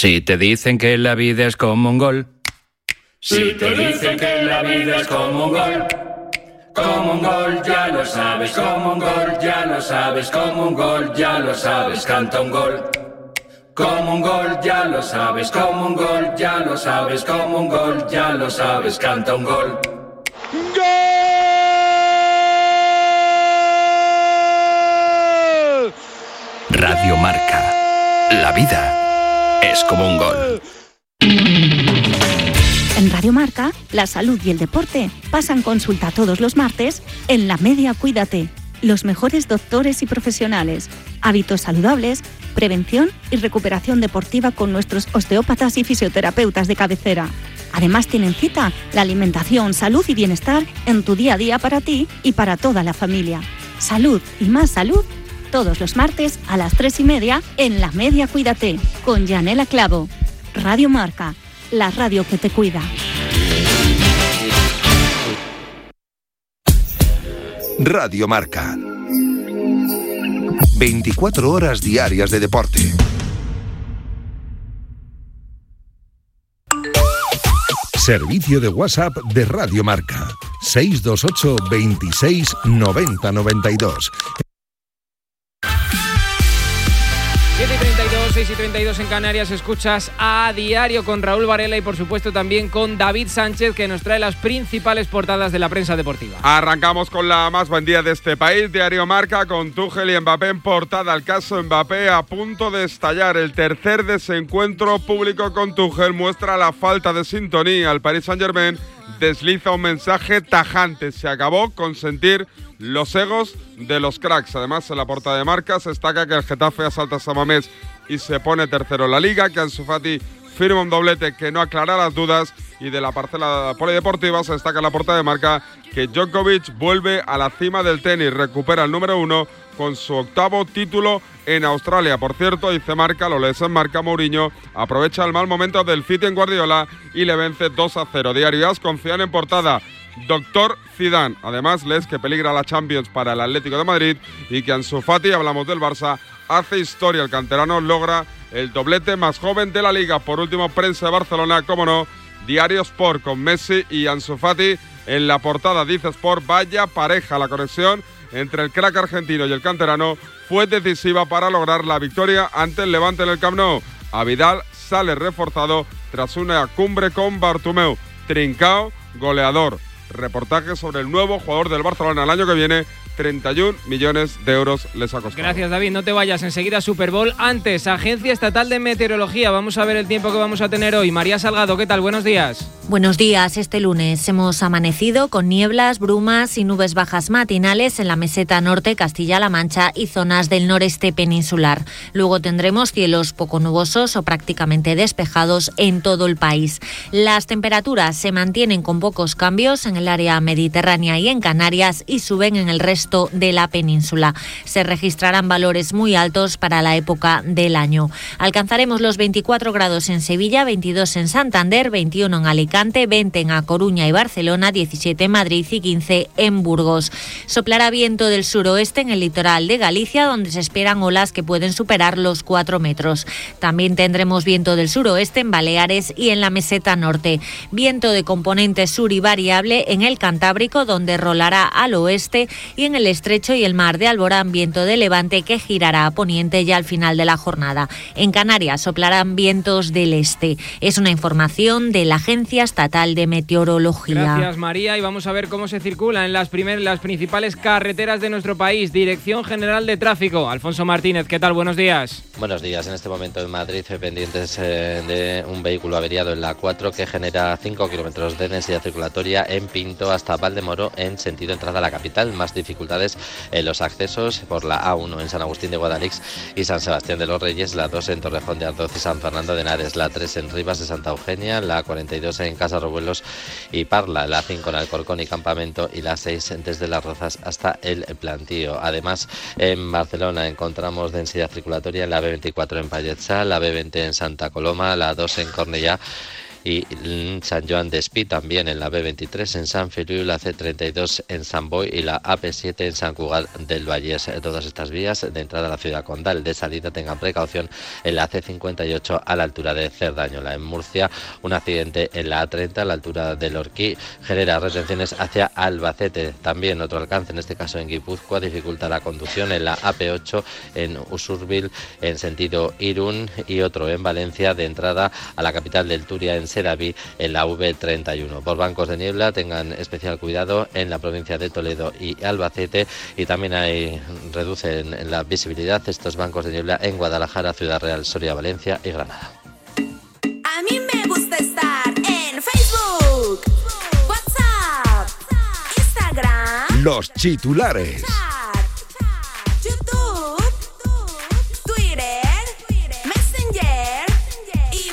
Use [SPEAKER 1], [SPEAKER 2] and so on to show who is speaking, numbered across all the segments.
[SPEAKER 1] Si te dicen que la vida es como un gol.
[SPEAKER 2] Si te dicen que la vida es como un gol, ya lo sabes, como un gol, ya lo sabes, como un gol, ya lo sabes, canta un gol. Como un gol, ya lo sabes, como un gol, ya lo sabes, como un gol, ya lo sabes, canta un gol.
[SPEAKER 3] ¡Gol!
[SPEAKER 1] Radio Marca. La vida es como un gol.
[SPEAKER 4] En Radio Marca, la salud y el deporte pasan consulta todos los martes en La Media Cuídate. Los mejores doctores y profesionales, hábitos saludables, prevención y recuperación deportiva con nuestros osteópatas y fisioterapeutas de cabecera. Además tienen cita la alimentación, salud y bienestar en tu día a día para ti y para toda la familia. Salud y más salud todos los martes a las 3:30 en La Media Cuídate con Yanela Clavo. Radio Marca, la radio que te cuida.
[SPEAKER 5] Radio Marca. 24 horas diarias de deporte. Servicio de WhatsApp de Radio Marca. 628 26 90 92.
[SPEAKER 6] 7:32, 6:32 en Canarias, escuchas A Diario con Raúl Varela y por supuesto también con David Sánchez, que nos trae las principales portadas de la prensa deportiva.
[SPEAKER 3] Arrancamos con la más vendida de este país, Diario Marca, con Tuchel y Mbappé en portada. El caso Mbappé a punto de estallar. El tercer desencuentro público con Tuchel muestra la falta de sintonía. El Paris Saint-Germain desliza un mensaje tajante. Se acabó con sentir los egos de los cracks. Además, en la portada de Marca se destaca que el Getafe asalta a San Mamés y se pone tercero en la Liga, que Ansu Fati firma un doblete que no aclara las dudas, y de la parcela polideportiva se destaca en la portada de Marca que Djokovic vuelve a la cima del tenis, recupera el número 1 con su 8º título en Australia. Por cierto, dice Marca, lo lees en Marca, Mourinho aprovecha el mal momento del City en Guardiola y le vence 2-0. Diario AS confían en portada Doctor Zidane. Además, lees que peligra la Champions para el Atlético de Madrid y que Ansu Fati, hablamos del Barça, hace historia. El canterano logra el doblete más joven de la Liga. Por último, prensa de Barcelona, como no, Diario Sport con Messi y Ansu Fati en la portada. Dice Sport, vaya pareja, la conexión entre el crack argentino y el canterano fue decisiva para lograr la victoria ante el Levante en el Camp Nou. A Vidal sale reforzado tras una cumbre con Bartomeu. Trincao, goleador. Reportaje sobre el nuevo jugador del Barcelona el año que viene. 31 millones de euros les ha costado.
[SPEAKER 6] Gracias, David. No te vayas, enseguida Super Bowl. Antes, Agencia Estatal de Meteorología. Vamos a ver el tiempo que vamos a tener hoy. María Salgado, ¿qué tal? Buenos días.
[SPEAKER 7] Buenos días. Este lunes hemos amanecido con nieblas, brumas y nubes bajas matinales en la meseta norte, Castilla-La Mancha y zonas del noreste peninsular. Luego tendremos cielos poco nubosos o prácticamente despejados en todo el país. Las temperaturas se mantienen con pocos cambios en el área mediterránea y en Canarias y suben en el resto de la península. Se registrarán valores muy altos para la época del año. Alcanzaremos los 24 grados en Sevilla, 22 en Santander, 21 en Alicante, 20 en A Coruña y Barcelona, 17 en Madrid y 15 en Burgos. Soplará viento del suroeste en el litoral de Galicia, donde se esperan olas que pueden superar los 4 metros. También tendremos viento del suroeste en Baleares y en la meseta norte. Viento de componente sur y variable en el Cantábrico, donde rolará al oeste, y en el estrecho y el mar de Alborán, viento de levante que girará a poniente ya al final de la jornada. En Canarias soplarán vientos del este. Es una información de la Agencia Estatal de Meteorología.
[SPEAKER 6] Gracias, María, y vamos a ver cómo se circula en las principales carreteras de nuestro país. Dirección General de Tráfico. Alfonso Martínez, ¿qué tal? Buenos días.
[SPEAKER 8] Buenos días. En este momento en Madrid, pendientes de un vehículo averiado en la A4 que genera 5 kilómetros de densidad circulatoria en Pinto hasta Valdemoro en sentido entrada a la capital. Más dificultades en los accesos por la A1 en San Agustín de Guadalix y San Sebastián de los Reyes, la 2 en Torrejón de Ardoz y San Fernando de Henares, la 3 en Rivas de Santa Eugenia, la 42 en Casa Robuelos y Parla, la 5 en Alcorcón y Campamento y la 6 desde Las Rozas hasta el Plantío. Además, en Barcelona encontramos densidad circulatoria en la B24 en Palletzá, la B20 en Santa Coloma, la 2 en Cornellá y San Joan d'Espí también en la B23, en San Feliu, la C32 en San Boi y la AP7 en San Cugat del Vallès. Todas estas vías de entrada a la ciudad condal, de salida tengan precaución en la C58 a la altura de Cerdañola. En Murcia, un accidente en la A30 a la altura del Orquí genera retenciones hacia Albacete. También otro alcance, en este caso en Guipúzcoa, dificulta la conducción en la AP8 en Usurbil en sentido Irún, y otro en Valencia de entrada a la capital del Turia en Seraví en la V31. Por bancos de niebla tengan especial cuidado en la provincia de Toledo y Albacete, y también reducen la visibilidad estos bancos de niebla en Guadalajara, Ciudad Real, Soria, Valencia y Granada.
[SPEAKER 9] A mí me gusta estar en Facebook, WhatsApp, Instagram,
[SPEAKER 5] Los Chitulares.
[SPEAKER 9] YouTube, Twitter, Messenger y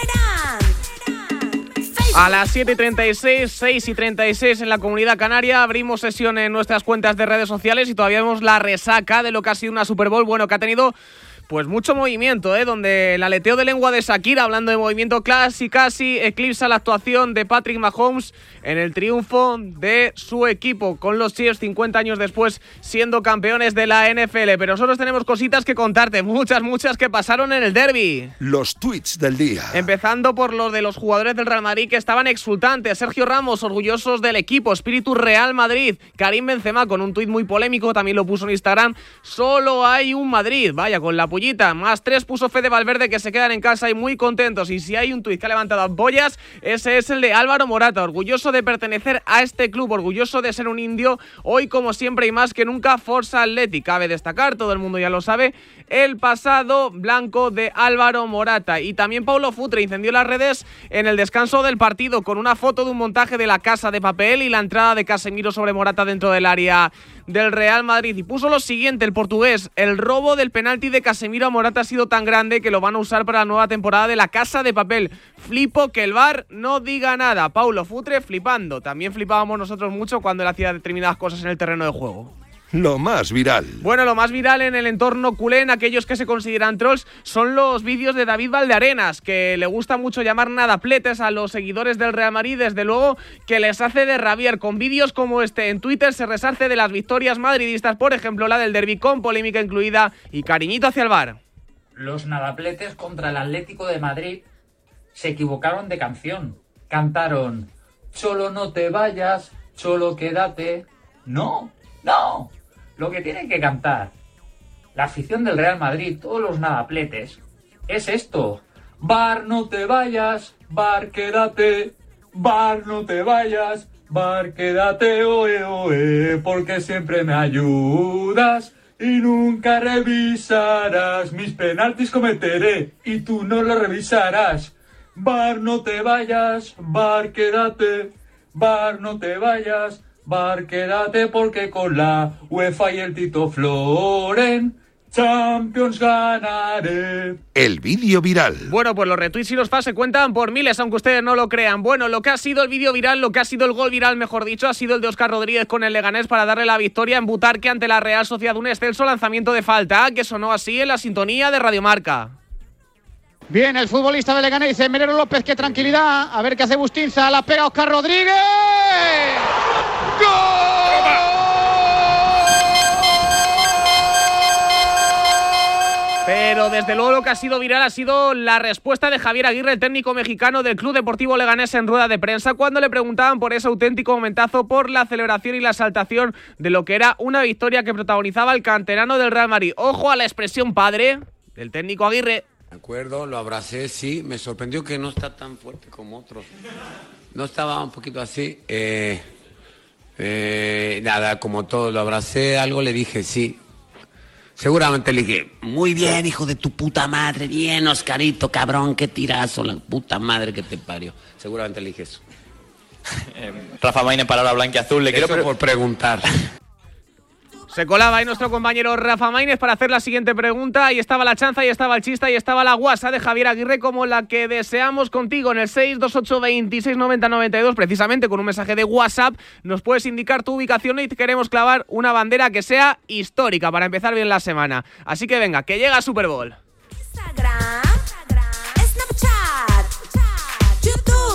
[SPEAKER 9] Boomerang.
[SPEAKER 6] A las 7:36, 6:36 en la Comunidad Canaria, abrimos sesión en nuestras cuentas de redes sociales y todavía vemos la resaca de lo que ha sido una Super Bowl, bueno, que ha tenido pues mucho movimiento, donde el aleteo de lengua de Shakira, hablando de movimiento casi eclipsa la actuación de Patrick Mahomes en el triunfo de su equipo con los Chiefs 50 años después siendo campeones de la NFL. Pero nosotros tenemos cositas que contarte, muchas que pasaron en el derbi.
[SPEAKER 5] Los tweets del día.
[SPEAKER 6] Empezando por los de los jugadores del Real Madrid que estaban exultantes. Sergio Ramos, orgullosos del equipo. Espíritu Real Madrid. Karim Benzema con un tuit muy polémico, también lo puso en Instagram. Solo hay un Madrid. Vaya, con la pullita. +3 puso Fede Valverde, que se quedan en casa y muy contentos. Y si hay un tuit que ha levantado ampollas, ese es el de Álvaro Morata. Orgulloso de pertenecer a este club, orgulloso de ser un indio. Hoy, como siempre y más que nunca, Forza Athletic. Cabe destacar, todo el mundo ya lo sabe, el pasado blanco de Álvaro Morata. Y también Paulo Futre incendió las redes en el descanso del partido con una foto de un montaje de La Casa de Papel y la entrada de Casemiro sobre Morata dentro del área del Real Madrid. Y puso lo siguiente, el portugués: el robo del penalti de Casemiro a Morata ha sido tan grande que lo van a usar para la nueva temporada de La Casa de Papel. Flipo que el VAR no diga nada. Paulo Futre flipando. También flipábamos nosotros mucho cuando él hacía determinadas cosas en el terreno de juego.
[SPEAKER 5] Lo más viral.
[SPEAKER 6] Bueno, lo más viral en el entorno culé, en aquellos que se consideran trolls, son los vídeos de David Valdearenas, que le gusta mucho llamar nadapletes a los seguidores del Real Madrid, desde luego que les hace de rabiar. Con vídeos como este en Twitter se resarce de las victorias madridistas, por ejemplo la del derbi con polémica incluida y cariñito hacia el VAR.
[SPEAKER 10] Los nadapletes contra el Atlético de Madrid se equivocaron de canción. Cantaron: Cholo, no te vayas, Cholo, quédate. No. Lo que tienen que cantar la afición del Real Madrid, todos los nadapletes, es esto: VAR, no te vayas, VAR, quédate. VAR, no te vayas, VAR, quédate, oe, porque siempre me ayudas y nunca revisarás. Mis penaltis cometeré y tú no los revisarás. VAR, no te vayas, VAR, quédate. VAR, no te vayas, VAR, quédate, porque con la UEFA y el Tito Floren Champions ganaré.
[SPEAKER 5] El vídeo viral.
[SPEAKER 6] Bueno, pues los retweets y los fans se cuentan por miles, aunque ustedes no lo crean. Bueno, lo que ha sido el vídeo viral, lo que ha sido el gol viral, mejor dicho, ha sido el de Óscar Rodríguez con el Leganés para darle la victoria en Butarque ante la Real Sociedad. Un excelso lanzamiento de falta, que sonó así en la sintonía de Radio Marca.
[SPEAKER 11] Bien, el futbolista de Leganés dice: Melero López, qué tranquilidad. A ver qué hace Bustinza, la pega Óscar Rodríguez. ¡Gol!
[SPEAKER 6] Pero desde luego lo que ha sido viral ha sido la respuesta de Javier Aguirre, el técnico mexicano del Club Deportivo Leganés, en rueda de prensa, cuando le preguntaban por ese auténtico momentazo, por la celebración y la exaltación de lo que era una victoria que protagonizaba el canterano del Real Madrid. Ojo a la expresión padre del técnico Aguirre.
[SPEAKER 12] De acuerdo, lo abracé, sí, me sorprendió que no está tan fuerte como otros. No estaba un poquito así, nada, como todo, lo abracé, algo le dije, sí. Seguramente le dije: muy bien, hijo de tu puta madre, bien, Oscarito, cabrón, qué tirazo, la puta madre que te parió. Seguramente le dije eso.
[SPEAKER 13] Rafa Maínez, palabra blanquiazul, le quiero
[SPEAKER 12] por preguntar.
[SPEAKER 6] Se colaba ahí nuestro compañero Rafa Maínez para hacer la siguiente pregunta. Ahí estaba la chanza, ahí estaba el chista, ahí estaba la guasa de Javier Aguirre, como la que deseamos contigo en el 628269092. Precisamente con un mensaje de WhatsApp nos puedes indicar tu ubicación y te queremos clavar una bandera que sea histórica para empezar bien la semana. Así que venga, que llega Super Bowl.
[SPEAKER 9] Instagram, Snapchat, YouTube.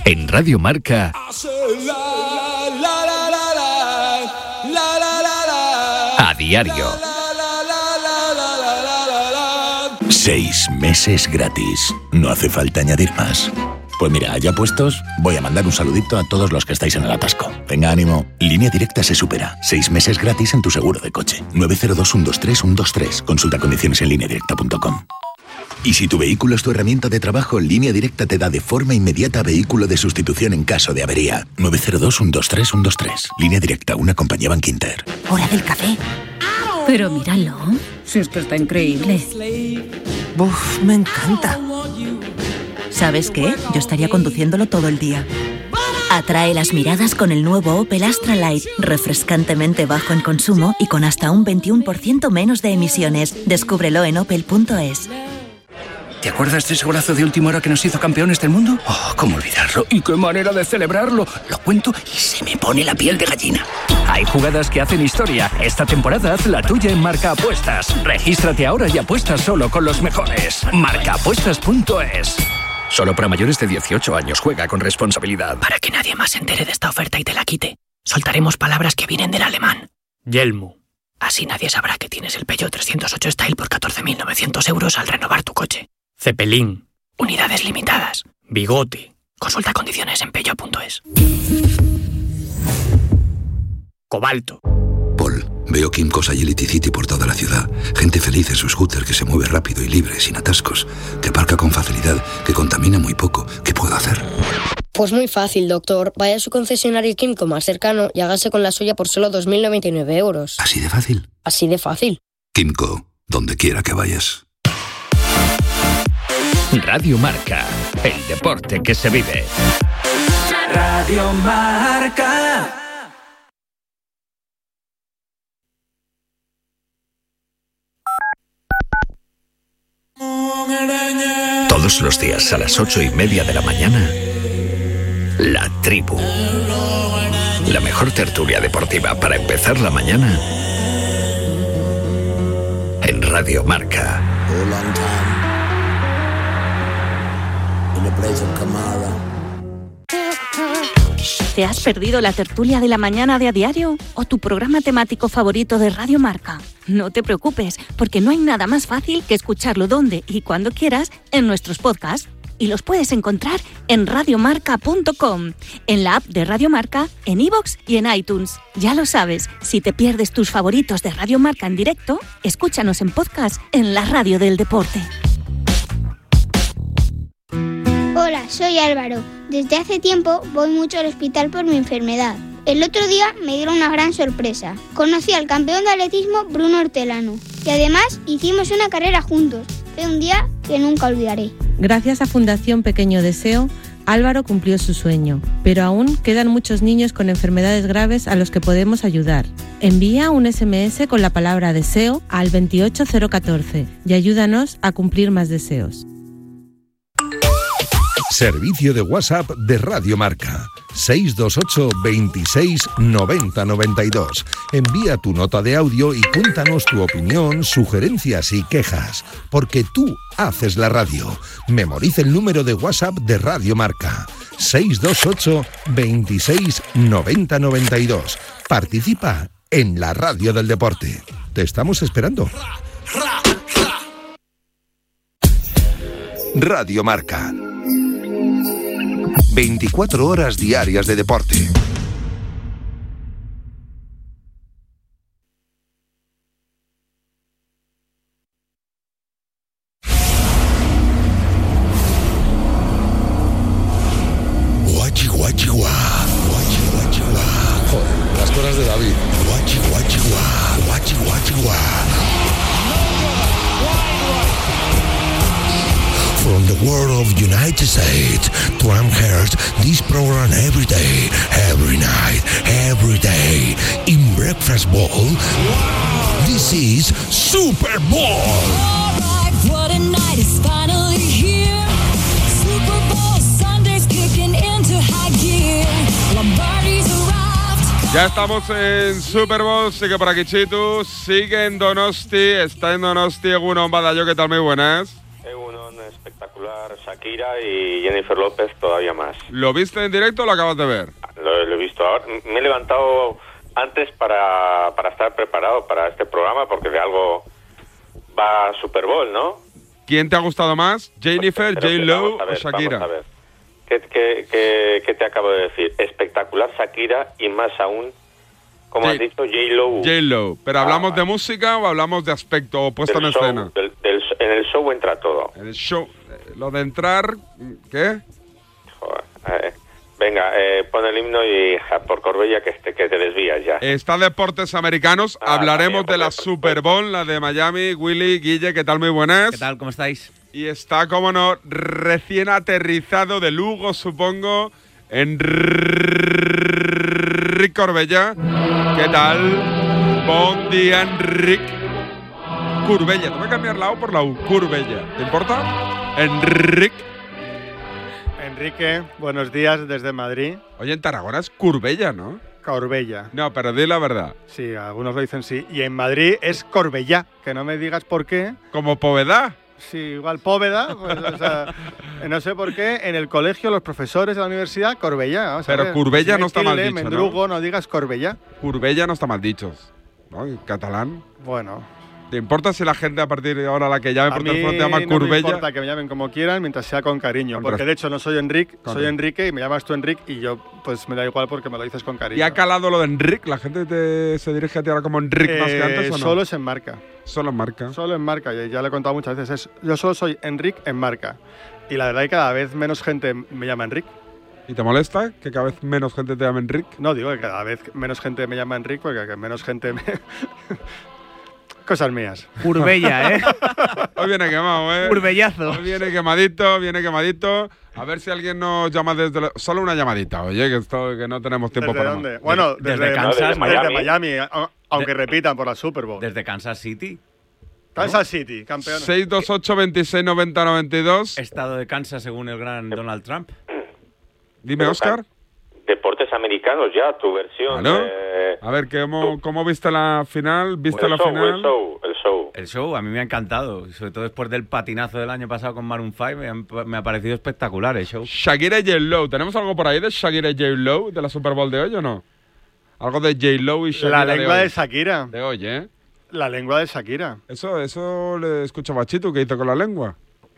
[SPEAKER 1] En Radio Marca, a diario.
[SPEAKER 14] 6 meses gratis. No hace falta añadir más. Pues mira, ya puestos, voy a mandar un saludito a todos los que estáis en el atasco. Venga, ánimo. Línea Directa se supera. 6 meses gratis en tu seguro de coche. 902-123-123. Consulta condiciones en lineadirecta.com. Y si tu vehículo es tu herramienta de trabajo, Línea Directa te da de forma inmediata vehículo de sustitución en caso de avería. 902-123-123. Línea Directa, una compañía Bankinter.
[SPEAKER 15] Hora del café. Pero míralo, si es que está increíble. Uf, me encanta. ¿Sabes qué? Yo estaría conduciéndolo todo el día. Atrae las miradas con el nuevo Opel Astra Light, refrescantemente bajo en consumo y con hasta un 21% menos de emisiones. Descúbrelo en opel.es.
[SPEAKER 16] ¿Te acuerdas de ese golazo de última hora que nos hizo campeones del mundo? Oh, ¿cómo olvidarlo? ¿Y qué manera de celebrarlo? Lo cuento y se me pone la piel de gallina.
[SPEAKER 17] Hay jugadas que hacen historia. Esta temporada haz la tuya en Marca Apuestas. Regístrate ahora y apuesta solo con los mejores. Marcaapuestas.es. Solo para mayores de 18 años. Juega con responsabilidad.
[SPEAKER 18] Para que nadie más se entere de esta oferta y te la quite, soltaremos palabras que vienen del alemán.
[SPEAKER 17] Yelmo.
[SPEAKER 18] Así nadie sabrá que tienes el Peugeot 308 Style por 14.900 euros al renovar tu coche.
[SPEAKER 17] Cepelín.
[SPEAKER 18] Unidades limitadas.
[SPEAKER 17] Bigote.
[SPEAKER 18] Consulta condiciones en peugeot.es.
[SPEAKER 17] Cobalto.
[SPEAKER 19] Paul, veo Kimco's Agility City por toda la ciudad. Gente feliz en su scooter que se mueve rápido y libre, sin atascos, que aparca con facilidad, que contamina muy poco. ¿Qué puedo hacer?
[SPEAKER 20] Pues muy fácil, doctor. Vaya a su concesionario Kimco más cercano y hágase con la suya por solo 2.099 euros.
[SPEAKER 19] ¿Así de fácil?
[SPEAKER 20] Así de fácil.
[SPEAKER 19] Kimco, donde quiera que vayas.
[SPEAKER 1] Radio Marca, el deporte que se vive.
[SPEAKER 2] Radio Marca.
[SPEAKER 1] Todos los días a las 8:30 de la mañana, La Tribu. La mejor tertulia deportiva para empezar la mañana en Radio Marca.
[SPEAKER 4] ¿Te has perdido la tertulia de la mañana de A Diario o tu programa temático favorito de Radio Marca? No te preocupes, porque no hay nada más fácil que escucharlo donde y cuando quieras en nuestros podcasts. Y los puedes encontrar en radiomarca.com, en la app de Radio Marca, en iVoox y en iTunes. Ya lo sabes, si te pierdes tus favoritos de Radio Marca en directo, escúchanos en podcast en la radio del deporte.
[SPEAKER 21] Hola, soy Álvaro. Desde hace tiempo voy mucho al hospital por mi enfermedad. El otro día me dieron una gran sorpresa. Conocí al campeón de atletismo Bruno Hortelano y además hicimos una carrera juntos. Fue un día que nunca olvidaré.
[SPEAKER 22] Gracias a Fundación Pequeño Deseo, Álvaro cumplió su sueño, pero aún quedan muchos niños con enfermedades graves a los que podemos ayudar. Envía un SMS con la palabra deseo al 28014 y ayúdanos a cumplir más deseos.
[SPEAKER 5] Servicio de WhatsApp de Radio Marca. 628 26 90 92. Envía tu nota de audio y cuéntanos tu opinión, sugerencias y quejas, porque tú haces la radio. Memoriza el número de WhatsApp de Radio Marca. 628 26 90 92. Participa en la radio del deporte. Te estamos esperando. Radio Marca. 24 horas diarias de deporte.
[SPEAKER 23] Guachi, guachi, guá. Guachi, guachi, guá.
[SPEAKER 24] Joder, las cosas de David.
[SPEAKER 23] Guachi, guachi, guá. Guachi, guachi, guá. From the world of United States to Amherst, this program every day, every night, every day. In Breakfast Bowl, this is Super Bowl.
[SPEAKER 9] All right, what a night is finally here. Super Bowl Sunday's kicking into high gear. Lombardi's arrived.
[SPEAKER 3] Ya estamos en Super Bowl, sigue por aquí Chitu, sigue en Donosti, está en Donosti, Egunon Badayo, ¿qué tal? Muy buenas.
[SPEAKER 25] Egunon,
[SPEAKER 7] espectacular Shakira y Jennifer López todavía más.
[SPEAKER 3] ¿Lo viste en directo o lo acabas de ver?
[SPEAKER 7] Lo he visto ahora. Me he levantado antes para estar preparado para este programa porque de algo va Super Bowl, ¿no?
[SPEAKER 3] ¿Quién te ha gustado más? ¿Jennifer, J-Lo o Shakira?
[SPEAKER 7] Vamos a ver. ¿Qué te acabo de decir? Espectacular Shakira y más aún, como has dicho, J-Lo.
[SPEAKER 3] J-Lo. ¿Pero hablamos de música o hablamos de aspecto o puesta en escena?
[SPEAKER 7] En el show entra todo.
[SPEAKER 3] En el show. Lo de entrar, ¿qué?
[SPEAKER 7] Joder, venga, pon el himno y por Corbella que te desvías ya.
[SPEAKER 3] Está Deportes Americanos. Hablaremos de la Super Bowl, la de Miami. Willy, Guille, ¿qué tal? Muy buenas.
[SPEAKER 8] ¿Qué tal? ¿Cómo estáis?
[SPEAKER 3] Y está, como no, recién aterrizado de Lugo, supongo, Enric Corbella. ¿Qué tal? Bon día, Enric. Corbella. Te voy a cambiar la O por la U. Corbella. ¿Te importa? Enric.
[SPEAKER 10] Enrique, buenos días desde Madrid.
[SPEAKER 3] Oye, en Tarragona es Corbella, ¿no?
[SPEAKER 10] Corbella.
[SPEAKER 3] No, pero di la verdad.
[SPEAKER 10] Sí, algunos lo dicen sí. Y en Madrid es Corbella, que no me digas por qué.
[SPEAKER 3] ¿Como Povedá?
[SPEAKER 10] Sí, igual Póveda, pues, o sea, no sé por qué, en el colegio los profesores de la universidad, Corbella.
[SPEAKER 3] Pero Corbella no está mal dicho,
[SPEAKER 10] Mendrugo, no digas Corbella.
[SPEAKER 3] Corbella no está mal dicho, ¿no? En catalán.
[SPEAKER 10] Bueno.
[SPEAKER 3] ¿Te importa si la gente a partir de ahora, la que llame por teléfono, te llama Corbella?
[SPEAKER 10] No me importa que me llamen como quieran, mientras sea con cariño. Porque de hecho no soy Enric, soy Enrique y me llamas tú Enric y yo pues me da igual porque me lo dices con cariño.
[SPEAKER 3] ¿Y ha calado lo de Enric? ¿La gente se dirige a ti ahora como Enric más que antes o no?
[SPEAKER 10] Solo es en marca.
[SPEAKER 3] Solo en marca.
[SPEAKER 10] Solo en marca, ya le he contado muchas veces. Yo solo soy Enric en marca. Y la verdad es que cada vez menos gente me llama Enric.
[SPEAKER 3] ¿Y te molesta que cada vez menos gente te llame Enric?
[SPEAKER 10] No, digo que cada vez menos gente me llama Enric porque que menos gente me... Cosas mías.
[SPEAKER 6] Corbella, ¿eh?
[SPEAKER 3] Hoy viene quemado, ¿eh?
[SPEAKER 6] Curvellazo.
[SPEAKER 3] Hoy viene quemadito. A ver si alguien nos llama desde... Solo una llamadita, oye, que no tenemos tiempo para
[SPEAKER 10] ¿Desde dónde?
[SPEAKER 3] más.
[SPEAKER 10] Bueno, desde Kansas,
[SPEAKER 7] Miami.
[SPEAKER 10] desde Miami, aunque repitan por la Super Bowl.
[SPEAKER 8] Desde Kansas City.
[SPEAKER 10] Kansas City, campeón.
[SPEAKER 3] 628 26 90 92.
[SPEAKER 8] Estado de Kansas según el gran Donald Trump.
[SPEAKER 3] Dime, Óscar.
[SPEAKER 7] Deportes Americanos ya, tu versión.
[SPEAKER 3] ¿No? A ver, ¿cómo viste la final? ¿Viste la final?
[SPEAKER 7] El
[SPEAKER 8] show, a mí me ha encantado. Sobre todo después del patinazo del año pasado con Maroon 5, me ha parecido espectacular el show.
[SPEAKER 3] Shakira y J-Lo. ¿Tenemos algo por ahí de Shakira y J-Lo de la Super Bowl de hoy o no? Algo de J-Lo y Shakira.
[SPEAKER 10] La lengua de Shakira.
[SPEAKER 3] De hoy, ¿eh?
[SPEAKER 10] La lengua de Shakira.
[SPEAKER 3] Eso le escuchaba Chito, ¿qué hizo con la lengua?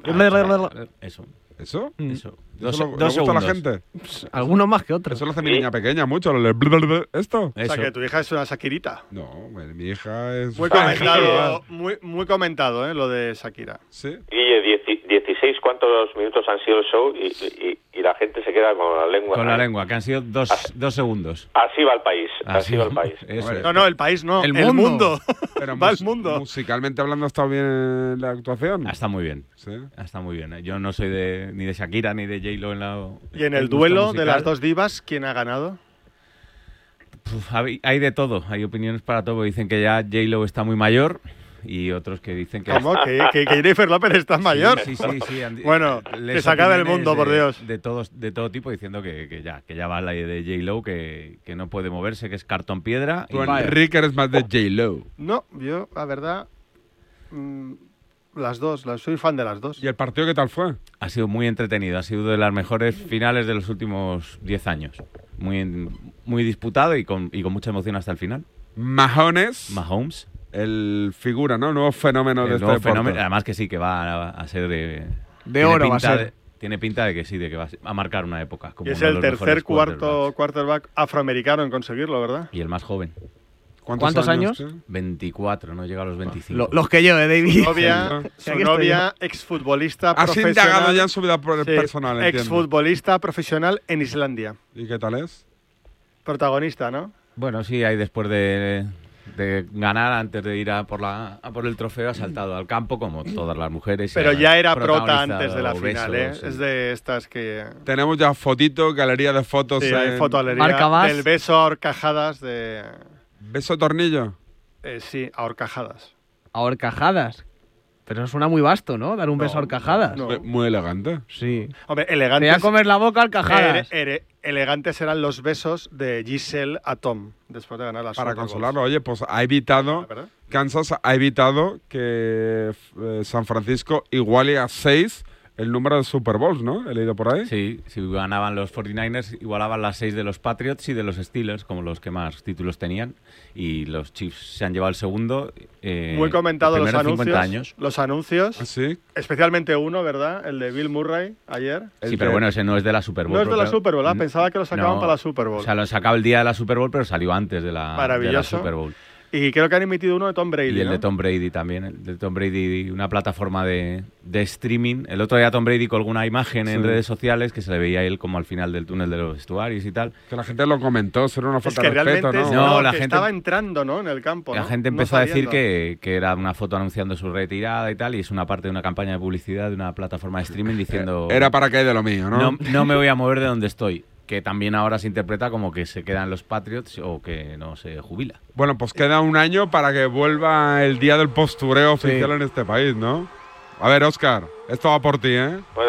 [SPEAKER 8] Eso.
[SPEAKER 3] ¿Eso?
[SPEAKER 8] Eso.
[SPEAKER 3] ¿Dos
[SPEAKER 8] Dos
[SPEAKER 3] segundos a la
[SPEAKER 8] segundos.
[SPEAKER 3] gente?
[SPEAKER 6] Algunos más que otros.
[SPEAKER 3] Eso lo hace mi niña pequeña mucho. ¿Esto?
[SPEAKER 10] O sea, que tu hija es una Shakirita.
[SPEAKER 3] No, mi hija es...
[SPEAKER 10] Muy comentado, muy comentado, lo de Shakira.
[SPEAKER 3] Sí.
[SPEAKER 7] Y 16, ¿cuántos minutos han sido el show? Y la gente se queda con la lengua.
[SPEAKER 8] Con la lengua, que han sido dos segundos.
[SPEAKER 7] Así va el país. Así va el país.
[SPEAKER 10] No, el país no. El mundo.
[SPEAKER 3] Pero
[SPEAKER 10] va el mundo.
[SPEAKER 3] Musicalmente hablando, ¿ha estado bien la actuación?
[SPEAKER 8] Está muy bien.
[SPEAKER 3] Sí.
[SPEAKER 8] Está muy bien. Yo no soy ni de Shakira ni de J-Lo en la...
[SPEAKER 10] ¿Y en el duelo de las dos divas, quién ha ganado?
[SPEAKER 8] Hay de todo. Hay opiniones para todo. Dicen que ya J-Lo está muy mayor y otros que dicen que...
[SPEAKER 10] ¿Cómo? ¿Que Jennifer López está mayor?
[SPEAKER 8] Sí.
[SPEAKER 10] Bueno, que se acabe el mundo, por Dios.
[SPEAKER 8] De todo tipo, diciendo que ya va la de J-Lo, que no puede moverse, que es cartón piedra.
[SPEAKER 3] Tú, Enrique, eres más de J-Lo.
[SPEAKER 10] No, yo, la verdad... las dos, soy fan de las dos.
[SPEAKER 3] ¿Y el partido qué tal fue?
[SPEAKER 8] Ha sido muy entretenido, ha sido de las mejores finales de los últimos 10 años. Muy disputado y con mucha emoción hasta el final.
[SPEAKER 3] Mahomes. El figura, ¿no? Nuevo fenómeno de este deporte.
[SPEAKER 8] Además que sí, que va a ser
[SPEAKER 6] de oro va a ser.
[SPEAKER 8] Tiene pinta de que sí, de que va a marcar una época. Como
[SPEAKER 10] y es el tercer quarterback afroamericano en conseguirlo, ¿verdad?
[SPEAKER 8] Y el más joven.
[SPEAKER 6] ¿Cuántos años?
[SPEAKER 8] 24, no llega a los 25.
[SPEAKER 6] Los que yo, David.
[SPEAKER 10] Su novia, exfutbolista
[SPEAKER 3] profesional. Has indagado ya en su vida personal, entiendo.
[SPEAKER 10] Exfutbolista profesional en Islandia.
[SPEAKER 3] ¿Y qué tal es?
[SPEAKER 10] Protagonista, ¿no?
[SPEAKER 8] Bueno, sí, ahí después de ganar, antes de ir a por el trofeo, ha saltado al campo como todas las mujeres.
[SPEAKER 10] Pero ya era prota antes de la final, ¿eh? Sí. Es de estas que...
[SPEAKER 3] Tenemos ya fotito, galería de fotos.
[SPEAKER 10] Sí, hay fotogalería del beso a horcajadas de...
[SPEAKER 3] ¿Beso tornillo?
[SPEAKER 10] Sí, a horcajadas.
[SPEAKER 6] ¿A horcajadas? Pero suena muy vasto, ¿no? Dar un beso a horcajadas.
[SPEAKER 3] No. Muy elegante.
[SPEAKER 6] Sí.
[SPEAKER 10] Hombre, elegantes...
[SPEAKER 6] Te voy a comer la boca a horcajadas.
[SPEAKER 10] Elegantes eran los besos de Giselle a Tom después de ganar la Super Bowl.
[SPEAKER 3] Para consolarlo, oye, pues ha evitado... Kansas ha evitado que San Francisco iguale a 6 el número de Super Bowls, ¿no? He leído por ahí.
[SPEAKER 8] Sí, si ganaban los 49ers, igualaban las 6 de los Patriots y de los Steelers, como los que más títulos tenían. Y los Chiefs se han llevado el segundo.
[SPEAKER 10] Muy comentado los anuncios.
[SPEAKER 8] 50 años.
[SPEAKER 10] Los anuncios.
[SPEAKER 3] ¿Ah, sí?
[SPEAKER 10] Especialmente uno, ¿verdad? El de Bill Murray ayer.
[SPEAKER 8] Sí, pero bueno, ese no es de la Super Bowl.
[SPEAKER 10] No es de la Super Bowl, pensaba que lo sacaban para la Super Bowl.
[SPEAKER 8] O sea, lo sacaba el día de la Super Bowl, pero salió antes de la Super Bowl.
[SPEAKER 10] Y creo que han emitido uno de Tom Brady,
[SPEAKER 8] Y el
[SPEAKER 10] ¿no?
[SPEAKER 8] de Tom Brady también. El de Tom Brady, una plataforma de streaming. El otro día Tom Brady colgó una imagen en redes sociales que se le veía a él como al final del túnel de los vestuarios y tal.
[SPEAKER 3] Que la gente lo comentó, será una falta
[SPEAKER 10] de
[SPEAKER 3] respeto,
[SPEAKER 10] ¿no?
[SPEAKER 3] ¿no?
[SPEAKER 10] La gente estaba entrando, ¿no? En el campo,
[SPEAKER 8] La
[SPEAKER 10] ¿no?
[SPEAKER 8] gente empezó a decir que era una foto anunciando su retirada y tal, y es una parte de una campaña de publicidad de una plataforma de streaming diciendo...
[SPEAKER 3] Era para que de lo mío, ¿no?
[SPEAKER 8] No me voy a mover de donde estoy. Que también ahora se interpreta como que se quedan los Patriots o que no se jubila.
[SPEAKER 3] Bueno, pues queda un año para que vuelva el día del postureo oficial en este país, ¿no? A ver, Óscar, esto va por ti, ¿eh?
[SPEAKER 7] Bueno.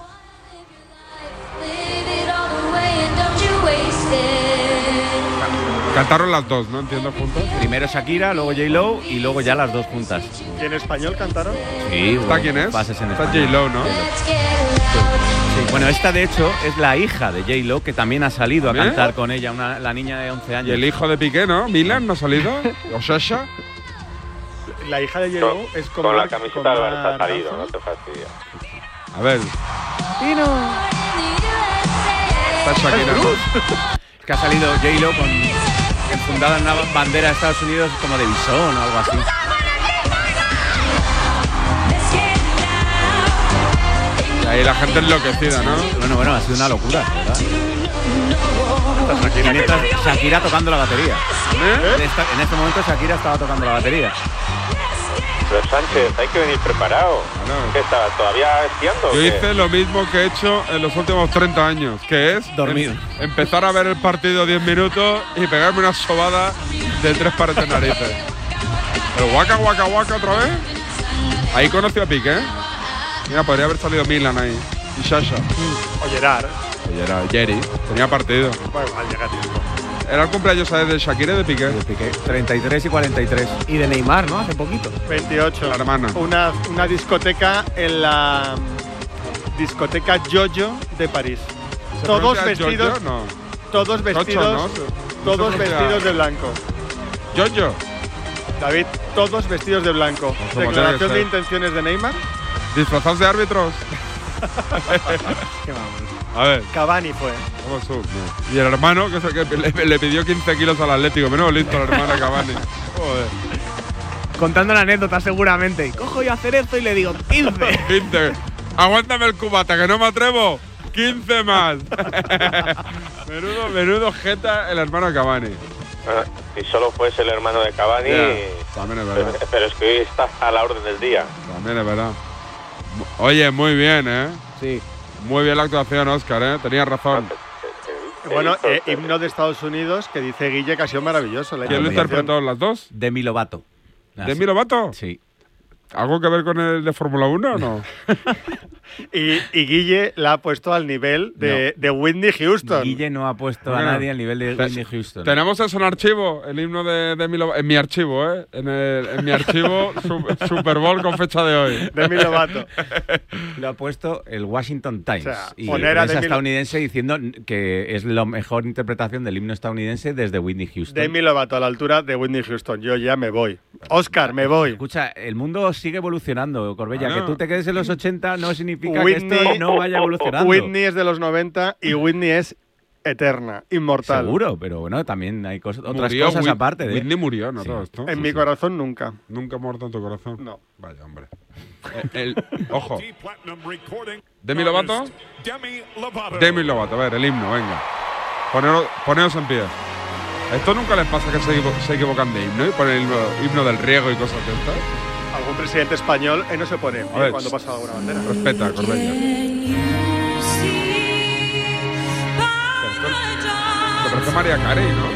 [SPEAKER 3] Cantaron las dos, ¿no? Entiendo, juntos.
[SPEAKER 8] Primero Shakira, luego J-Lo y luego ya las dos juntas.
[SPEAKER 10] ¿Y en español cantaron?
[SPEAKER 8] Sí.
[SPEAKER 3] ¿Esta quién es?
[SPEAKER 8] Pases en
[SPEAKER 3] Esta
[SPEAKER 8] español.
[SPEAKER 3] J-Lo, ¿no?
[SPEAKER 8] Sí, bueno, esta de hecho es la hija de J-Lo, que también ha salido a
[SPEAKER 3] ¿También?
[SPEAKER 8] cantar con ella, la niña de 11 años.
[SPEAKER 3] Y el hijo de Piqué, ¿no? ¿Milan no ha salido? ¿O Sasha?
[SPEAKER 10] La hija de J-Lo es
[SPEAKER 7] con la camiseta del Barça ha salido, no te fastidies.
[SPEAKER 3] A ver.
[SPEAKER 10] ¡Tino!
[SPEAKER 3] Está Shakira, ¿no?
[SPEAKER 8] Es que ha salido J-Lo enfundada en una bandera de Estados Unidos como de bisón o algo así.
[SPEAKER 3] Y ahí la gente enloquecida, ¿no?
[SPEAKER 8] Bueno, ha sido una locura, ¿verdad? Mientras Shakira tocando la batería. En este momento Shakira estaba tocando la batería.
[SPEAKER 7] Pero Sánchez, hay que venir preparado. ¿Qué estaba todavía esquiando?
[SPEAKER 3] Yo hice lo mismo que he hecho en los últimos 30 años, que es
[SPEAKER 8] dormir.
[SPEAKER 3] Empezar a ver el partido 10 minutos y pegarme una sobada de 3 pares de narices. Pero Waka otra vez. Ahí conocí a Piqué. Mira, podría haber salido Milan ahí. Y Sasha.
[SPEAKER 10] O Gerard.
[SPEAKER 3] Jerry. Tenía partido.
[SPEAKER 10] Bueno, igual llega tiempo.
[SPEAKER 3] Era el cumpleaños de Shakira y de Piqué.
[SPEAKER 8] 33 y 43.
[SPEAKER 6] Y de Neymar, ¿no? Hace poquito.
[SPEAKER 10] 28.
[SPEAKER 3] La hermana.
[SPEAKER 10] Una discoteca en la discoteca Jojo de París. Todos vestidos.
[SPEAKER 3] Jojo? No.
[SPEAKER 10] Todos vestidos.
[SPEAKER 3] Chocho, ¿no?
[SPEAKER 10] Todos vestidos de blanco.
[SPEAKER 3] Jojo.
[SPEAKER 10] David, todos vestidos de blanco.
[SPEAKER 3] Como
[SPEAKER 10] Declaración
[SPEAKER 3] tiene que
[SPEAKER 10] de
[SPEAKER 3] ser.
[SPEAKER 10] intenciones de Neymar.
[SPEAKER 3] ¿Disfrazados de árbitros?
[SPEAKER 10] Qué vamos.
[SPEAKER 3] A ver.
[SPEAKER 10] Cavani fue.
[SPEAKER 3] Vamos tú. No. Y el hermano, que es el que le pidió 15 kilos al Atlético. Menos listo el hermano Cavani. Joder.
[SPEAKER 6] Contando la anécdota seguramente. Cojo yo a hacer esto y le digo 15.
[SPEAKER 3] 15. Aguántame el cubata, que no me atrevo. 15 más. menudo jeta el hermano Cavani.
[SPEAKER 7] Bueno, si solo fuese el hermano de Cavani,
[SPEAKER 3] también es verdad.
[SPEAKER 7] pero es que hoy está a la orden del día.
[SPEAKER 3] También es verdad. Oye, muy bien, ¿eh?
[SPEAKER 6] Sí.
[SPEAKER 3] Muy bien la actuación, Óscar, ¿eh? Tenías razón.
[SPEAKER 10] Bueno, himno de Estados Unidos que dice Guille que ha sido maravilloso.
[SPEAKER 3] ¿Quién lo interpretó, las dos?
[SPEAKER 8] Demi Lovato.
[SPEAKER 3] ¿Demi Lovato?
[SPEAKER 8] Sí.
[SPEAKER 3] ¿Algo que ver con el de Fórmula 1 o no?
[SPEAKER 10] y Guille la ha puesto al nivel de Whitney Houston.
[SPEAKER 8] Guille no ha puesto a nadie al nivel de Whitney Houston.
[SPEAKER 3] Tenemos eso en archivo, el himno de Demi Lovato. En mi archivo, ¿eh? En mi archivo, Super Bowl con fecha de hoy.
[SPEAKER 10] Demi Lovato.
[SPEAKER 8] Lo ha puesto el Washington Times.
[SPEAKER 10] O sea,
[SPEAKER 8] y
[SPEAKER 10] poner
[SPEAKER 8] la
[SPEAKER 10] a
[SPEAKER 8] prensa
[SPEAKER 10] Demi
[SPEAKER 8] estadounidense diciendo que es la mejor interpretación del himno estadounidense desde Whitney Houston.
[SPEAKER 10] Demi Lovato a la altura de Whitney Houston. Yo ya me voy. Óscar, me voy.
[SPEAKER 8] Escucha, el mundo sigue evolucionando, Corbella.
[SPEAKER 3] Bueno.
[SPEAKER 8] Que tú te quedes en los 80 no significa que esto no vaya evolucionando.
[SPEAKER 10] Whitney es de los 90 y Whitney es eterna, inmortal.
[SPEAKER 8] Seguro, pero bueno, también hay otras
[SPEAKER 3] Murió,
[SPEAKER 8] cosas aparte de...
[SPEAKER 3] Whitney murió, ¿no?
[SPEAKER 8] Sí.
[SPEAKER 3] Todo esto.
[SPEAKER 10] En mi corazón nunca.
[SPEAKER 3] ¿Nunca ha muerto en tu corazón?
[SPEAKER 10] No.
[SPEAKER 3] Vaya, hombre. Ojo. ¿Demi Lovato? Demi Lovato. A ver, el himno, venga. Poneos en pie. ¿Esto nunca les pasa que se equivocan de himno y ponen el himno del riego y cosas de estas?
[SPEAKER 10] Algún presidente español no se pone en
[SPEAKER 3] A
[SPEAKER 10] pie
[SPEAKER 3] ver,
[SPEAKER 10] cuando pasa alguna bandera.
[SPEAKER 3] Respeta, Corbella. Te parece María Carey, ¿no?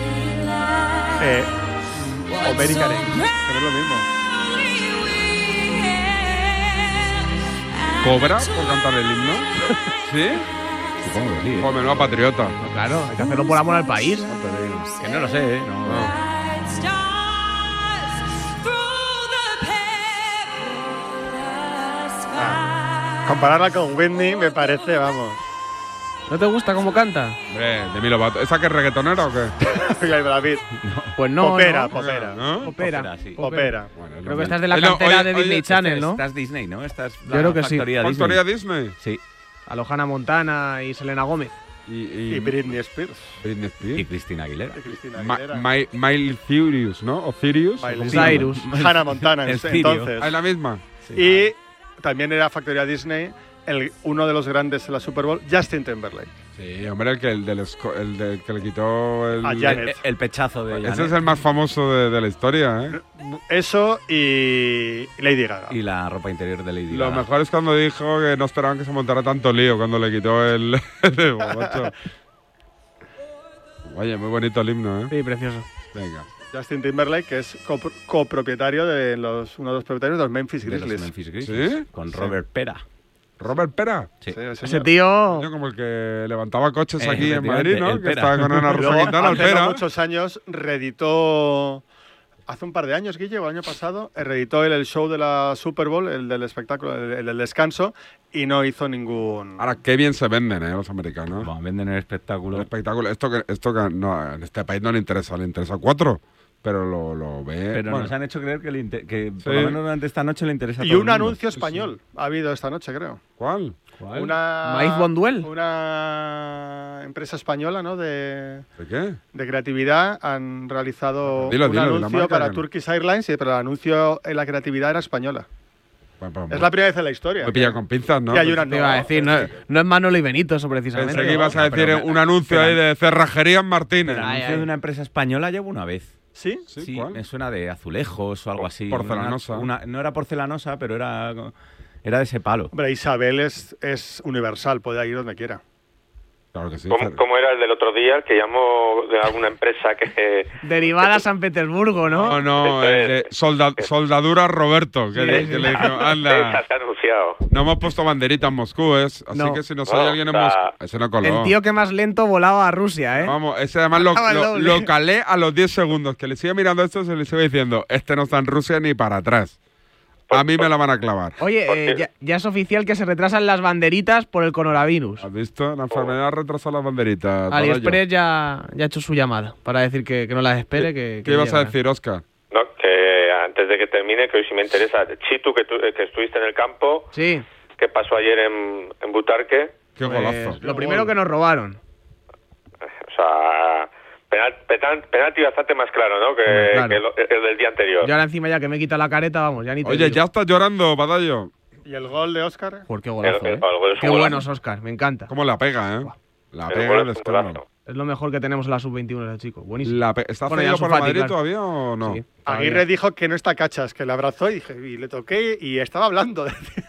[SPEAKER 10] O Mary Carey, pero es lo mismo.
[SPEAKER 3] ¿Cobra por cantar el himno? ¿Sí?
[SPEAKER 8] Supongo que sí.
[SPEAKER 3] Joder, menuda patriota.
[SPEAKER 6] No, claro, hay que hacerlo por amor al país.
[SPEAKER 8] Que no lo sé, ¿eh? No.
[SPEAKER 10] Compararla con Whitney me parece, vamos.
[SPEAKER 6] ¿No te gusta cómo canta?
[SPEAKER 3] Demi Lovato. ¿Esa que es reggaetonera o qué?
[SPEAKER 10] David.
[SPEAKER 6] Pues no.
[SPEAKER 10] Popera,
[SPEAKER 6] no.
[SPEAKER 10] popera.
[SPEAKER 3] ¿No?
[SPEAKER 6] Popera, sí.
[SPEAKER 10] Popera.
[SPEAKER 3] Bueno,
[SPEAKER 6] Creo que estás de la cantera de Disney Channel, ¿no?
[SPEAKER 8] Estás Disney, ¿no? Estás
[SPEAKER 6] Yo creo que sí.
[SPEAKER 3] ¿Factoría Disney?
[SPEAKER 8] Sí.
[SPEAKER 6] A lo Hannah Montana y Selena Gómez.
[SPEAKER 10] Y Britney Spears.
[SPEAKER 3] Britney Spears.
[SPEAKER 8] Y Cristina Aguilera.
[SPEAKER 3] Miley Cyrus, ¿no? O Cyrus.
[SPEAKER 6] Cyrus.
[SPEAKER 10] Hannah Montana, entonces.
[SPEAKER 3] ¿Es la misma?
[SPEAKER 10] Sí. Y también era Factoría Disney, uno de los grandes en la Super Bowl, Justin Timberlake.
[SPEAKER 3] Sí, hombre, el que le quitó
[SPEAKER 8] el pechazo de Janet.
[SPEAKER 3] Ese es el más famoso de la historia, ¿eh?
[SPEAKER 10] Eso y Lady Gaga.
[SPEAKER 8] Y la ropa interior de Lady Gaga.
[SPEAKER 3] Lo mejor es cuando dijo que no esperaban que se montara tanto lío cuando le quitó el borracho. Oye, muy bonito el himno, ¿eh?
[SPEAKER 6] Sí, precioso.
[SPEAKER 3] Venga.
[SPEAKER 10] Justin Timberlake, que es copropietario de uno de los propietarios de los Memphis Grizzlies.
[SPEAKER 3] ¿Sí?
[SPEAKER 8] Con Robert Pera.
[SPEAKER 3] ¿Robert Pera?
[SPEAKER 8] Sí.
[SPEAKER 6] Ese tío…
[SPEAKER 3] Como el que levantaba coches aquí en Madrid, ¿no? Que estaba con Ana Rosa
[SPEAKER 10] Luego,
[SPEAKER 3] Quintana, el
[SPEAKER 10] hace
[SPEAKER 3] Pera.
[SPEAKER 10] no muchos años reeditó… Hace un par de años, Guille, o el año pasado, reeditó el show de la Super Bowl, el del espectáculo, el del descanso, y no hizo ningún…
[SPEAKER 3] Ahora, qué bien se venden, los americanos.
[SPEAKER 8] Bueno, venden el espectáculo.
[SPEAKER 3] El espectáculo. Esto que no, en este país no le interesa 4, pero lo ve…
[SPEAKER 8] Pero
[SPEAKER 3] bueno.
[SPEAKER 8] nos han hecho creer que por lo menos durante esta noche le interesa a
[SPEAKER 10] Y
[SPEAKER 8] todo
[SPEAKER 10] un
[SPEAKER 8] el mundo.
[SPEAKER 10] anuncio español ha habido esta noche, creo.
[SPEAKER 3] ¿Cuál?
[SPEAKER 6] ¿Maíz Bonduel?
[SPEAKER 10] Una empresa española, ¿no? ¿De
[SPEAKER 3] qué?
[SPEAKER 10] De creatividad. Han realizado
[SPEAKER 3] Dilo,
[SPEAKER 10] un anuncio para
[SPEAKER 3] que no.
[SPEAKER 10] Turkish Airlines, pero el anuncio en la creatividad era española.
[SPEAKER 3] Bueno,
[SPEAKER 10] es la primera vez en la historia.
[SPEAKER 3] Me pilla con pinzas, ¿no?
[SPEAKER 10] Que hay una
[SPEAKER 6] Te iba a decir, no es Manolo y Benito, eso precisamente.
[SPEAKER 3] Pensé que ibas a decir un anuncio ahí de cerrajería en Martínez.
[SPEAKER 8] El anuncio de una empresa española llevo una vez.
[SPEAKER 10] ¿Sí?
[SPEAKER 8] Sí,
[SPEAKER 3] ¿cuál?
[SPEAKER 8] me suena de azulejos o algo así.
[SPEAKER 3] Porcelanosa.
[SPEAKER 8] No era porcelanosa, pero era de ese palo.
[SPEAKER 10] Hombre, Isabel es universal, puede ir donde quiera.
[SPEAKER 3] Claro que sí.
[SPEAKER 7] ¿Cómo era el del otro día? El que llamó de alguna empresa que…
[SPEAKER 6] Derivada a San Petersburgo, ¿no?
[SPEAKER 3] No, el de soldadura Roberto, que le dijo, anda.
[SPEAKER 7] Se ha anunciado.
[SPEAKER 3] No hemos puesto banderita en Moscú, así
[SPEAKER 6] No.
[SPEAKER 3] que si nos oye alguien en Moscú… Ese no coló.
[SPEAKER 6] El tío que más lento volaba a Rusia, ¿eh?
[SPEAKER 3] Vamos, ese además lo calé a los 10 segundos. Que le sigue mirando esto, se le sigue diciendo, este no está en Rusia ni para atrás. A mí me la van a clavar.
[SPEAKER 6] Oye, ya es oficial que se retrasan las banderitas por el coronavirus.
[SPEAKER 3] ¿Has visto? La enfermedad retrasa las banderitas.
[SPEAKER 6] AliExpress ya ha hecho su llamada para decir que no las espere. ¿Qué
[SPEAKER 3] ibas a decir, Óscar?
[SPEAKER 7] No, que antes de que termine, que hoy sí me interesa. Chitu, que estuviste en el campo.
[SPEAKER 6] Sí.
[SPEAKER 7] ¿Qué pasó ayer en Butarque?
[SPEAKER 3] Qué golazo.
[SPEAKER 6] Lo primero que nos robaron.
[SPEAKER 7] O sea… Penalti bastante más claro, ¿no? Que el del día anterior.
[SPEAKER 6] Yo ahora encima ya que me he quitado la careta, vamos, ya ni te
[SPEAKER 3] Oye,
[SPEAKER 6] digo.
[SPEAKER 3] ya estás llorando, Badallo.
[SPEAKER 10] ¿Y el gol de Óscar?
[SPEAKER 6] Por qué golazo,
[SPEAKER 7] El gol es
[SPEAKER 6] Qué
[SPEAKER 7] un
[SPEAKER 6] buenos, Óscar, me encanta.
[SPEAKER 3] ¿Cómo la pega, eh? La
[SPEAKER 7] El
[SPEAKER 3] pega
[SPEAKER 7] gol
[SPEAKER 3] de
[SPEAKER 7] es un
[SPEAKER 3] estómago.
[SPEAKER 7] golazo.
[SPEAKER 6] Es lo mejor que tenemos en la sub-21, ese chico. Buenísimo.
[SPEAKER 3] ¿Está
[SPEAKER 6] Bueno, ya
[SPEAKER 3] cedido por el
[SPEAKER 6] Ansu Fati,
[SPEAKER 3] Madrid
[SPEAKER 6] claro.
[SPEAKER 3] todavía o no?
[SPEAKER 6] Sí.
[SPEAKER 10] Aguirre dijo que no está Cachas, que le abrazó y le toqué y estaba hablando.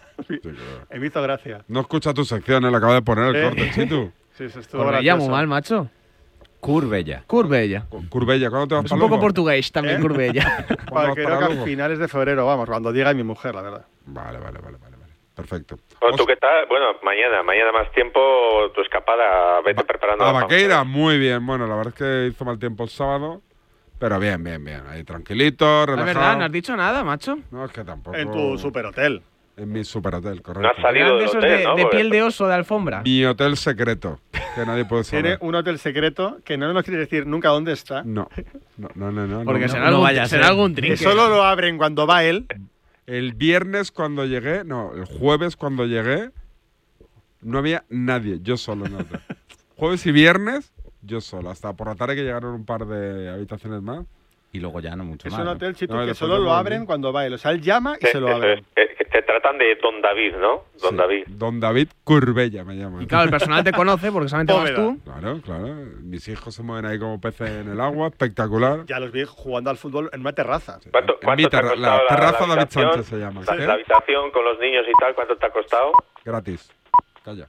[SPEAKER 10] Me hizo gracia.
[SPEAKER 3] No escucha tu sección, le acaba de poner el corte, Chitu.
[SPEAKER 10] Sí, se estuvo
[SPEAKER 6] Corbella
[SPEAKER 10] gracioso.
[SPEAKER 6] muy mal, macho.
[SPEAKER 8] Curbella.
[SPEAKER 6] Curvella.
[SPEAKER 3] Curvella, ¿cuándo te vas
[SPEAKER 6] Es
[SPEAKER 3] para
[SPEAKER 6] un poco
[SPEAKER 3] Lugo?
[SPEAKER 6] portugués también, Curvella.
[SPEAKER 10] Creo que a
[SPEAKER 3] Lugo?
[SPEAKER 10] finales de febrero, vamos, cuando diga mi mujer, la verdad.
[SPEAKER 3] Vale. Perfecto.
[SPEAKER 7] Bueno, ¿tú qué tal? Bueno, mañana más tiempo, tu escapada, vete preparando.
[SPEAKER 3] A
[SPEAKER 7] la
[SPEAKER 3] Vaqueira, muy bien. Bueno, la verdad es que hizo mal tiempo el sábado, pero bien. Ahí tranquilito,
[SPEAKER 6] Es
[SPEAKER 3] relajado.
[SPEAKER 6] verdad, no has dicho nada, macho.
[SPEAKER 3] No, es que tampoco…
[SPEAKER 10] En tu superhotel.
[SPEAKER 3] En mi superhotel, correcto.
[SPEAKER 7] No has salido
[SPEAKER 6] Eran de
[SPEAKER 7] del
[SPEAKER 6] esos
[SPEAKER 7] hotel, ¿no?
[SPEAKER 6] de
[SPEAKER 7] Porque-
[SPEAKER 6] piel de oso de alfombra.
[SPEAKER 3] Mi hotel secreto, que nadie puede saber.
[SPEAKER 10] Tiene un hotel secreto que no nos quiere decir nunca dónde está.
[SPEAKER 3] No.
[SPEAKER 6] Porque
[SPEAKER 3] no.
[SPEAKER 6] será algún
[SPEAKER 10] Que
[SPEAKER 6] trinque.
[SPEAKER 10] solo lo abren cuando va él.
[SPEAKER 3] El viernes cuando llegué, no, el jueves cuando llegué, no había nadie, yo solo en el hotel. Jueves y viernes, yo solo. Hasta por la tarde que llegaron un par de habitaciones más.
[SPEAKER 8] Y luego ya no mucho
[SPEAKER 10] Es
[SPEAKER 8] más.
[SPEAKER 10] un
[SPEAKER 8] ¿no?
[SPEAKER 10] hotel, Chito,
[SPEAKER 3] No, y
[SPEAKER 10] que
[SPEAKER 3] después
[SPEAKER 10] solo
[SPEAKER 3] de
[SPEAKER 10] lo
[SPEAKER 3] Madrid.
[SPEAKER 10] abren cuando va él. O sea, él llama y
[SPEAKER 7] Sí,
[SPEAKER 10] se lo
[SPEAKER 7] eso
[SPEAKER 10] abren.
[SPEAKER 7] es, que te tratan de Don David, ¿no? Don David.
[SPEAKER 3] Don David Curbella me llama.
[SPEAKER 6] Y claro, el personal te conoce porque solamente vas
[SPEAKER 10] Bóveda.
[SPEAKER 6] tú.
[SPEAKER 3] Claro. Mis hijos se mueven ahí como peces en el agua, espectacular.
[SPEAKER 10] Ya los vi jugando al fútbol en una terraza.
[SPEAKER 7] ¿Cuánto
[SPEAKER 3] En mi
[SPEAKER 7] te ha
[SPEAKER 3] la
[SPEAKER 7] costado
[SPEAKER 3] terraza David
[SPEAKER 7] habitación?
[SPEAKER 3] Sánchez se llama.
[SPEAKER 7] La habitación con los niños y tal, ¿cuánto te ha costado?
[SPEAKER 3] Gratis. Calla.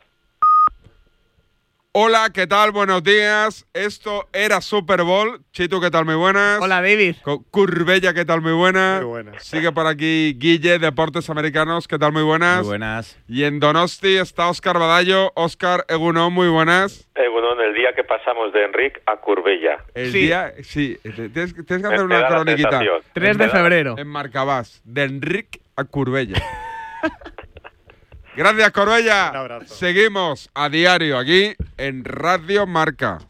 [SPEAKER 3] Hola, ¿qué tal? Buenos días. Esto era Super Bowl. Chitu, ¿qué tal? Muy buenas.
[SPEAKER 6] Hola, David.
[SPEAKER 3] Curbella, ¿qué tal? Muy buenas.
[SPEAKER 10] Muy buenas.
[SPEAKER 3] Sigue por aquí Guille, Deportes Americanos, ¿qué tal? Muy buenas.
[SPEAKER 8] Muy buenas.
[SPEAKER 3] Y en Donosti está Óscar Badallo. Óscar Egunon, muy buenas.
[SPEAKER 7] Bueno, en el día que pasamos de Enric a Curbella.
[SPEAKER 3] El
[SPEAKER 6] Sí.
[SPEAKER 3] día, sí, tienes que hacer
[SPEAKER 7] Me
[SPEAKER 3] una
[SPEAKER 7] da la
[SPEAKER 3] croniquita.
[SPEAKER 7] sensación.
[SPEAKER 6] 3 de febrero.
[SPEAKER 3] En Marcabás, de Enric a Curbella. Gracias, Coruella.
[SPEAKER 10] Un abrazo.
[SPEAKER 3] Seguimos a diario aquí en Radio Marca.